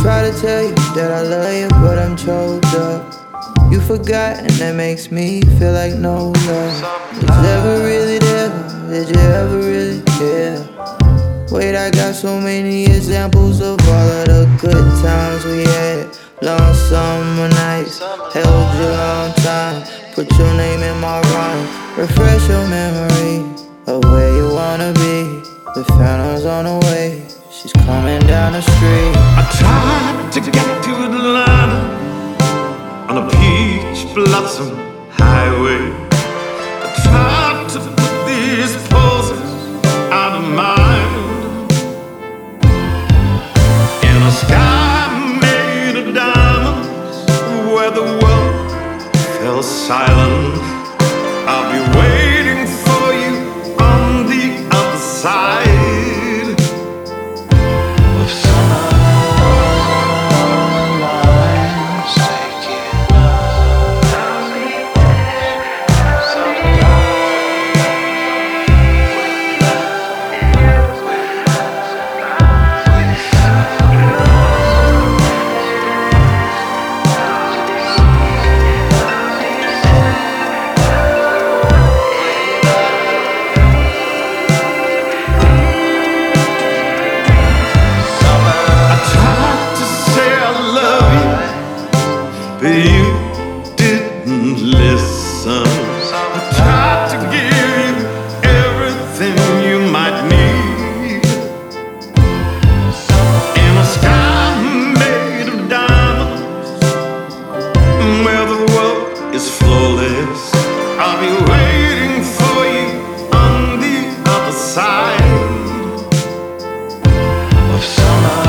try to tell you that I love you, but I'm choked up. You forgot, and that makes me feel like no love. Was ever really there? Did you ever really care? Wait, I got so many examples of all of the good times we had. Long summer nights, held you long time. Put your name in my rhyme. Refresh your memory of where you wanna be. The phantom's on the way, she's coming down the street. I tried to get to Atlanta on a peach blossom highway. I tried to put these poses out of mind in a sky made of diamonds where the world fell silent. I'll be waiting for you on the other side. But you didn't listen. I tried to give you everything you might need in a sky made of diamonds where the world is flawless. I'll be waiting for you on the other side of summer.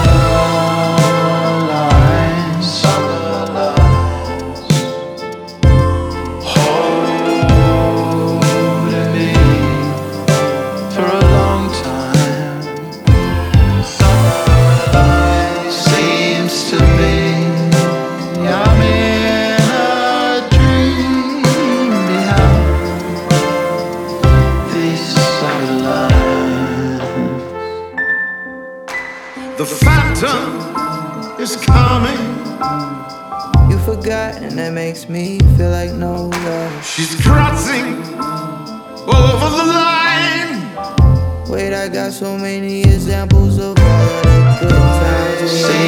The phantom is coming. You forgot, and that makes me feel like no love. She's crossing over the line. Wait, I got so many examples of all of the good times we had.